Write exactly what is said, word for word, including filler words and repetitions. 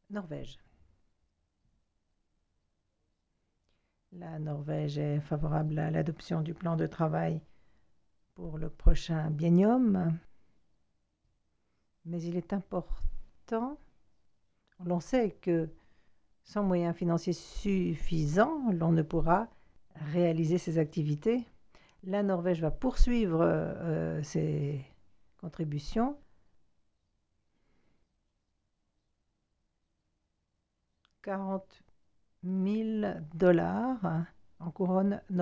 Norvège. La Norvège est favorable à l'adoption du plan de travail pour le prochain biennium, mais il est important, l'on sait que sans moyens financiers suffisants, l'on ne pourra réaliser ces activités. La Norvège va poursuivre euh, ses contributions. quarante mille dollars en couronne